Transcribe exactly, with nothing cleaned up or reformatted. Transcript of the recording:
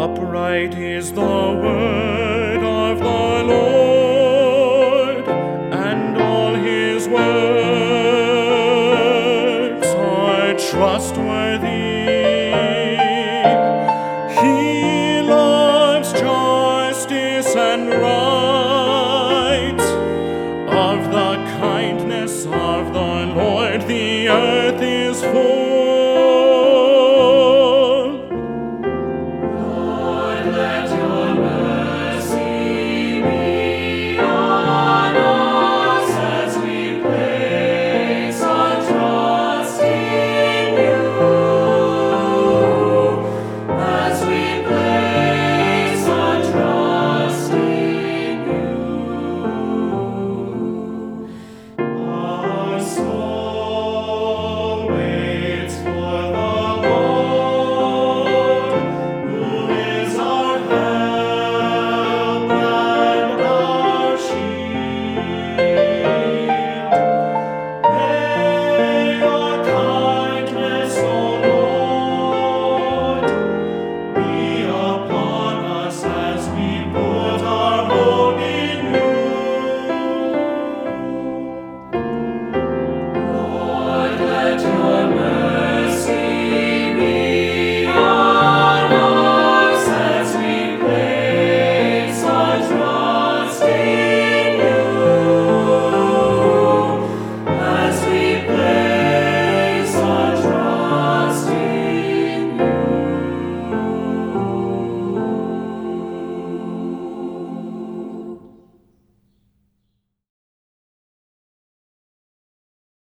Upright is the word of the Lord, and all his works are trustworthy. He loves justice and right. Of the kindness of the Lord the earth